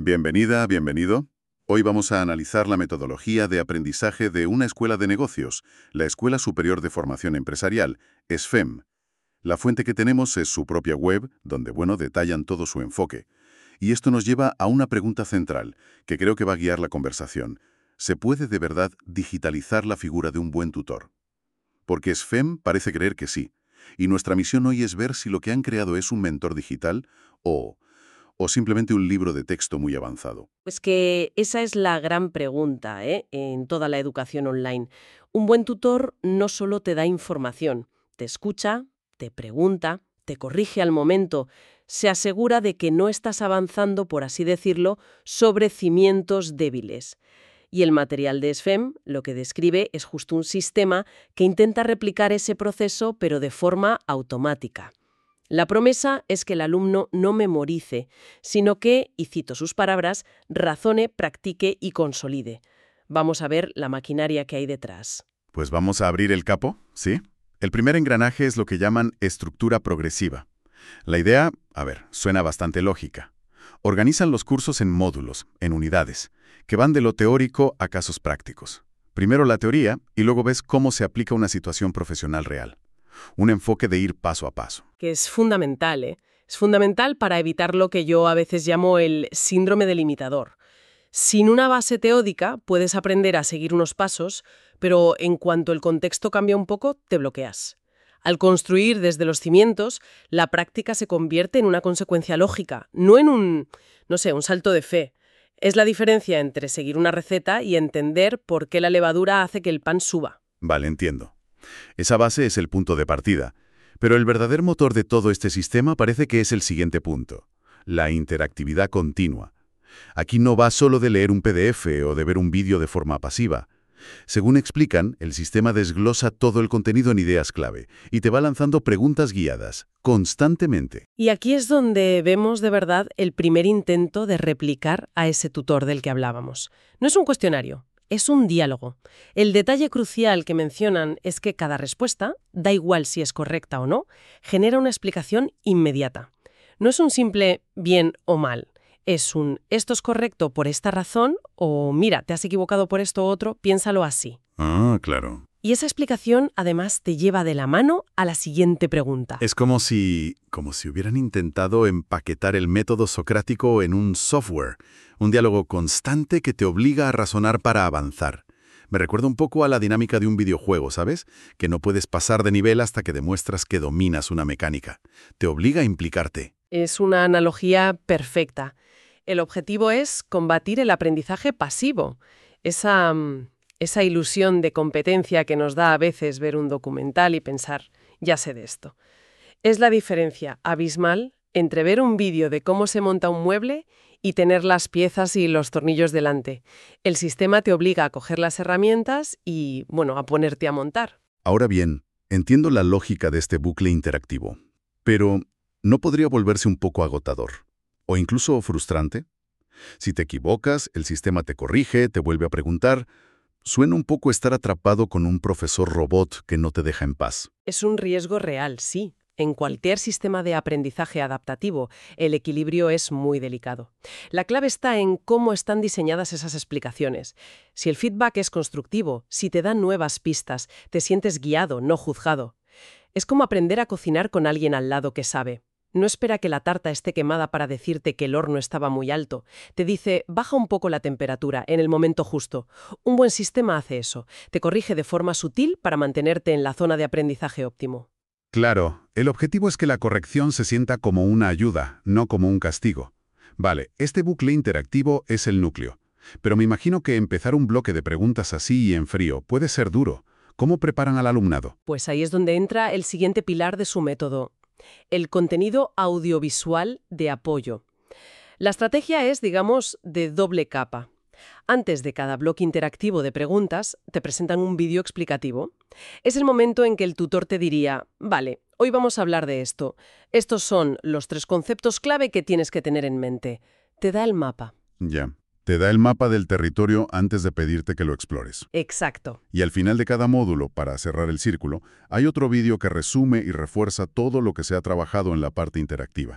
Bienvenida, bienvenido. Hoy vamos a analizar la metodología de aprendizaje de una escuela de negocios, la Escuela Superior de Formación Empresarial, ESFEM. La fuente que tenemos es su propia web, donde, detallan todo su enfoque. Y esto nos lleva a una pregunta central, que creo que va a guiar la conversación. ¿Se puede de verdad digitalizar la figura de un buen tutor? Porque ESFEM parece creer que sí. Y nuestra misión hoy es ver si lo que han creado es un mentor digital o simplemente un libro de texto muy avanzado. Pues que esa es la gran pregunta, en toda la educación online. Un buen tutor no solo te da información, te escucha, te pregunta, te corrige al momento, se asegura de que no estás avanzando, por así decirlo, sobre cimientos débiles. Y el material de SFEM lo que describe es justo un sistema que intenta replicar ese proceso, pero de forma automática. La promesa es que el alumno no memorice, sino que, y cito sus palabras, razone, practique y consolide. Vamos a ver la maquinaria que hay detrás. Pues vamos a abrir el capo, ¿sí? El primer engranaje es lo que llaman estructura progresiva. La idea, suena bastante lógica. Organizan los cursos en módulos, en unidades, que van de lo teórico a casos prácticos. Primero la teoría y luego ves cómo se aplica una situación profesional real. Un enfoque de ir paso a paso. Que es fundamental, ¿eh? Es fundamental para evitar lo que yo a veces llamo el síndrome del imitador. Sin una base teórica puedes aprender a seguir unos pasos, pero en cuanto el contexto cambia un poco, te bloqueas. Al construir desde los cimientos, la práctica se convierte en una consecuencia lógica, no en un salto de fe. Es la diferencia entre seguir una receta y entender por qué la levadura hace que el pan suba. Vale, entiendo. Esa base es el punto de partida. Pero el verdadero motor de todo este sistema parece que es el siguiente punto: la interactividad continua. Aquí no va solo de leer un PDF o de ver un vídeo de forma pasiva. Según explican, el sistema desglosa todo el contenido en ideas clave y te va lanzando preguntas guiadas, constantemente. Y aquí es donde vemos de verdad el primer intento de replicar a ese tutor del que hablábamos. No es un cuestionario, es un diálogo. El detalle crucial que mencionan es que cada respuesta, da igual si es correcta o no, genera una explicación inmediata. No es un simple bien o mal. Es un esto es correcto por esta razón o mira, te has equivocado por esto u otro, piénsalo así. Ah, claro. Y esa explicación además te lleva de la mano a la siguiente pregunta. Es como si hubieran intentado empaquetar el método socrático en un software, un diálogo constante que te obliga a razonar para avanzar. Me recuerda un poco a la dinámica de un videojuego, ¿sabes? Que no puedes pasar de nivel hasta que demuestras que dominas una mecánica. Te obliga a implicarte. Es una analogía perfecta. El objetivo es combatir el aprendizaje pasivo, esa ilusión de competencia que nos da a veces ver un documental y pensar, ya sé de esto. Es la diferencia abismal entre ver un vídeo de cómo se monta un mueble y tener las piezas y los tornillos delante. El sistema te obliga a coger las herramientas y, a ponerte a montar. Ahora bien, entiendo la lógica de este bucle interactivo, pero ¿no podría volverse un poco agotador? ¿O incluso frustrante? Si te equivocas, el sistema te corrige, te vuelve a preguntar. Suena un poco estar atrapado con un profesor robot que no te deja en paz. Es un riesgo real, sí. En cualquier sistema de aprendizaje adaptativo, el equilibrio es muy delicado. La clave está en cómo están diseñadas esas explicaciones. Si el feedback es constructivo, si te dan nuevas pistas, te sientes guiado, no juzgado. Es como aprender a cocinar con alguien al lado que sabe. No espera que la tarta esté quemada para decirte que el horno estaba muy alto. Te dice, baja un poco la temperatura en el momento justo. Un buen sistema hace eso. Te corrige de forma sutil para mantenerte en la zona de aprendizaje óptimo. Claro, el objetivo es que la corrección se sienta como una ayuda, no como un castigo. Vale, este bucle interactivo es el núcleo. Pero me imagino que empezar un bloque de preguntas así y en frío puede ser duro. ¿Cómo preparan al alumnado? Pues ahí es donde entra el siguiente pilar de su método: el contenido audiovisual de apoyo. La estrategia es, de doble capa. Antes de cada bloque interactivo de preguntas, te presentan un vídeo explicativo. Es el momento en que el tutor te diría, vale, hoy vamos a hablar de esto. Estos son los 3 conceptos clave que tienes que tener en mente. Te da el mapa. Ya. Te da el mapa del territorio antes de pedirte que lo explores. Exacto. Y al final de cada módulo, para cerrar el círculo, hay otro vídeo que resume y refuerza todo lo que se ha trabajado en la parte interactiva.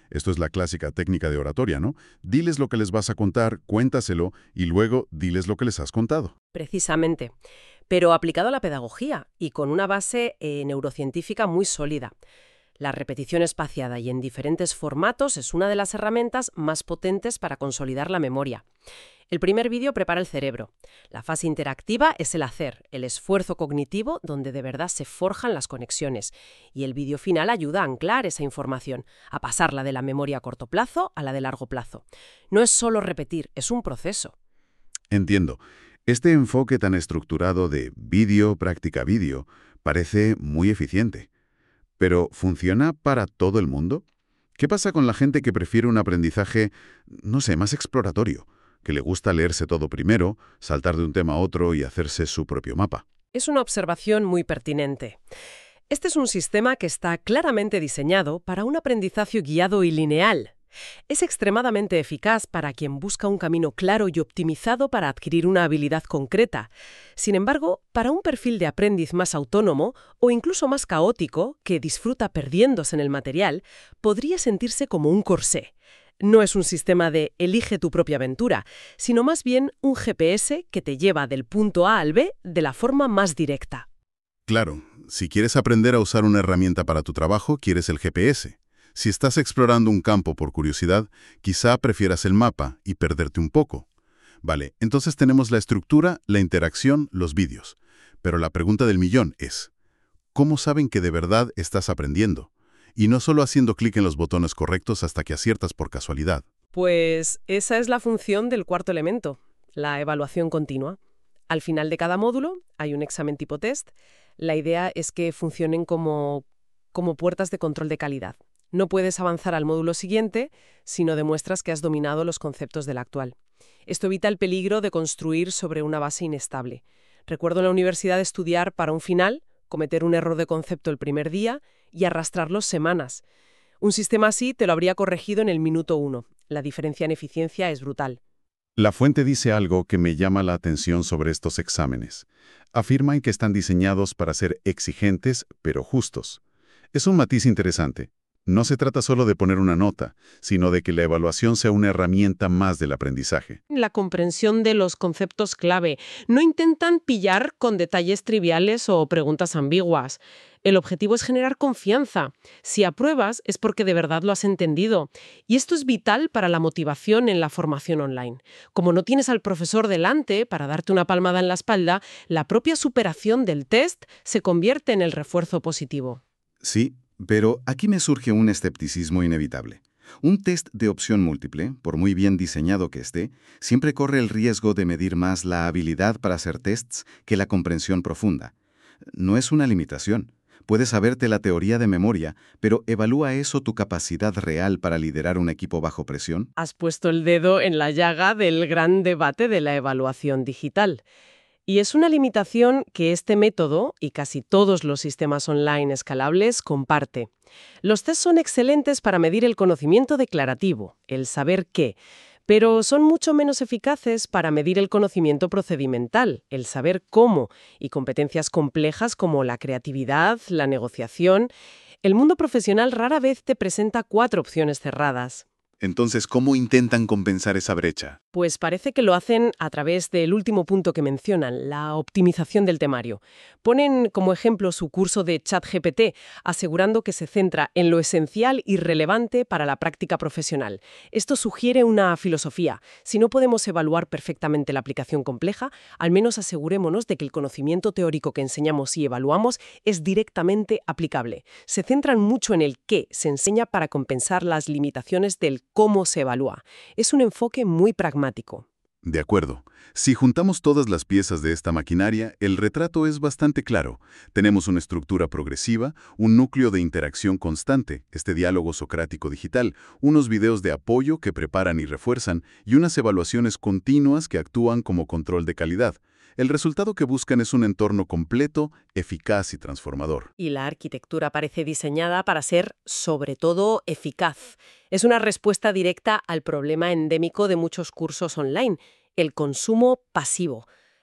Esto es la clásica técnica de oratoria, ¿no? Diles lo que les vas a contar, cuéntaselo y luego diles lo que les has contado. Precisamente, pero aplicado a la pedagogía y con una base neurocientífica muy sólida. La repetición espaciada y en diferentes formatos es una de las herramientas más potentes para consolidar la memoria. El primer vídeo prepara el cerebro. La fase interactiva es el hacer, el esfuerzo cognitivo donde de verdad se forjan las conexiones. Y el vídeo final ayuda a anclar esa información, a pasarla de la memoria a corto plazo a la de largo plazo. No es solo repetir, es un proceso. Entiendo. Este enfoque tan estructurado de vídeo, práctica, vídeo, parece muy eficiente. Pero, ¿funciona para todo el mundo? ¿Qué pasa con la gente que prefiere un aprendizaje, no sé, más exploratorio, que le gusta leerse todo primero, saltar de un tema a otro y hacerse su propio mapa? Es una observación muy pertinente. Este es un sistema que está claramente diseñado para un aprendizaje guiado y lineal. Es extremadamente eficaz para quien busca un camino claro y optimizado para adquirir una habilidad concreta. Sin embargo, para un perfil de aprendiz más autónomo o incluso más caótico, que disfruta perdiéndose en el material, podría sentirse como un corsé. No es un sistema de elige tu propia aventura, sino más bien un GPS que te lleva del punto A al B de la forma más directa. Claro, si quieres aprender a usar una herramienta para tu trabajo, quieres el GPS. Si estás explorando un campo por curiosidad, quizá prefieras el mapa y perderte un poco. Vale, entonces tenemos la estructura, la interacción, los vídeos. Pero la pregunta del millón es, ¿cómo saben que de verdad estás aprendiendo? Y no solo haciendo clic en los botones correctos hasta que aciertas por casualidad. Pues esa es la función del cuarto elemento, la evaluación continua. Al final de cada módulo hay un examen tipo test. La idea es que funcionen como puertas de control de calidad. No puedes avanzar al módulo siguiente si no demuestras que has dominado los conceptos del actual. Esto evita el peligro de construir sobre una base inestable. Recuerdo en la universidad estudiar para un final, cometer un error de concepto el primer día y arrastrarlo semanas. Un sistema así te lo habría corregido en el minuto 1. La diferencia en eficiencia es brutal. La fuente dice algo que me llama la atención sobre estos exámenes. Afirman que están diseñados para ser exigentes, pero justos. Es un matiz interesante. No se trata solo de poner una nota, sino de que la evaluación sea una herramienta más del aprendizaje. La comprensión de los conceptos clave. No intentan pillar con detalles triviales o preguntas ambiguas. El objetivo es generar confianza. Si apruebas es porque de verdad lo has entendido. Y esto es vital para la motivación en la formación online. Como no tienes al profesor delante para darte una palmada en la espalda, la propia superación del test se convierte en el refuerzo positivo. Sí, pero aquí me surge un escepticismo inevitable. Un test de opción múltiple, por muy bien diseñado que esté, siempre corre el riesgo de medir más la habilidad para hacer tests que la comprensión profunda. No es una limitación. Puedes saberte la teoría de memoria, pero ¿evalúa eso tu capacidad real para liderar un equipo bajo presión? Has puesto el dedo en la llaga del gran debate de la evaluación digital. Y es una limitación que este método, y casi todos los sistemas online escalables, comparte. Los test son excelentes para medir el conocimiento declarativo, el saber qué, pero son mucho menos eficaces para medir el conocimiento procedimental, el saber cómo, y competencias complejas como la creatividad, la negociación. El mundo profesional rara vez te presenta 4 opciones cerradas. Entonces, ¿cómo intentan compensar esa brecha? Pues parece que lo hacen a través del último punto que mencionan, la optimización del temario. Ponen como ejemplo su curso de ChatGPT, asegurando que se centra en lo esencial y relevante para la práctica profesional. Esto sugiere una filosofía. Si no podemos evaluar perfectamente la aplicación compleja, al menos asegurémonos de que el conocimiento teórico que enseñamos y evaluamos es directamente aplicable. Se centran mucho en el qué se enseña para compensar las limitaciones del cómo se evalúa. Es un enfoque muy pragmático. De acuerdo. Si juntamos todas las piezas de esta maquinaria, el retrato es bastante claro. Tenemos una estructura progresiva, un núcleo de interacción constante, este diálogo socrático digital, unos videos de apoyo que preparan y refuerzan, y unas evaluaciones continuas que actúan como control de calidad. El resultado que buscan es un entorno completo, eficaz y transformador. Y la arquitectura parece diseñada para ser, sobre todo, eficaz. Es una respuesta directa al problema endémico de muchos cursos online, el consumo pasivo.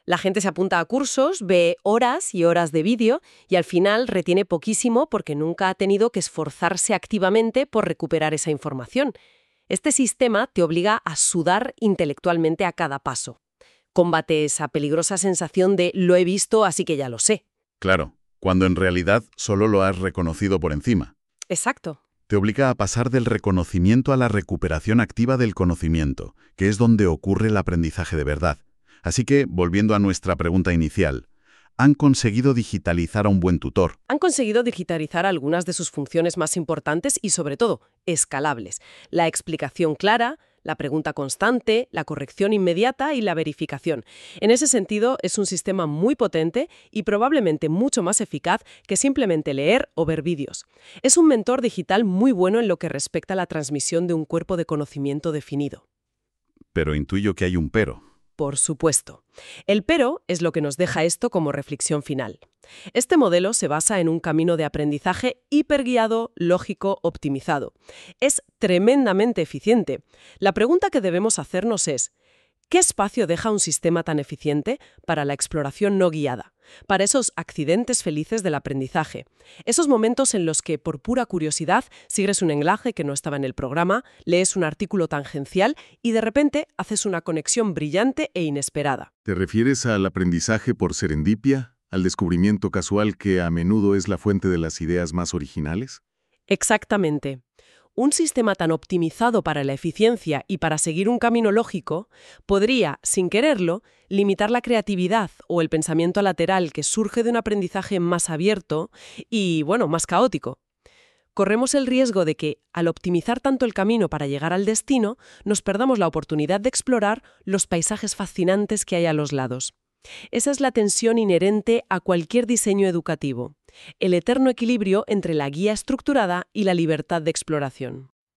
La gente se apunta a cursos, ve horas y horas de vídeo y al final retiene poquísimo porque nunca ha tenido que esforzarse activamente por recuperar esa información. Este sistema te obliga a sudar intelectualmente a cada paso. Combate esa peligrosa sensación de lo he visto, así que ya lo sé. Claro, cuando en realidad solo lo has reconocido por encima. Exacto. Te obliga a pasar del reconocimiento a la recuperación activa del conocimiento, que es donde ocurre el aprendizaje de verdad. Así que, volviendo a nuestra pregunta inicial, ¿han conseguido digitalizar a un buen tutor? Han conseguido digitalizar algunas de sus funciones más importantes y, sobre todo, escalables. La explicación clara, la pregunta constante, la corrección inmediata y la verificación. En ese sentido, es un sistema muy potente y probablemente mucho más eficaz que simplemente leer o ver vídeos. Es un mentor digital muy bueno en lo que respecta a la transmisión de un cuerpo de conocimiento definido. Pero intuyo que hay un pero. Por supuesto. El pero es lo que nos deja esto como reflexión final. Este modelo se basa en un camino de aprendizaje hiperguiado, lógico, optimizado. Es tremendamente eficiente. La pregunta que debemos hacernos es, ¿qué espacio deja un sistema tan eficiente para la exploración no guiada? Para esos accidentes felices del aprendizaje. Esos momentos en los que, por pura curiosidad, sigues un enlace que no estaba en el programa, lees un artículo tangencial y de repente haces una conexión brillante e inesperada. ¿Te refieres al aprendizaje por serendipia, al descubrimiento casual que a menudo es la fuente de las ideas más originales? Exactamente. Un sistema tan optimizado para la eficiencia y para seguir un camino lógico podría, sin quererlo, limitar la creatividad o el pensamiento lateral que surge de un aprendizaje más abierto y, más caótico. Corremos el riesgo de que, al optimizar tanto el camino para llegar al destino, nos perdamos la oportunidad de explorar los paisajes fascinantes que hay a los lados. Esa es la tensión inherente a cualquier diseño educativo. El eterno equilibrio entre la guía estructurada y la libertad de exploración.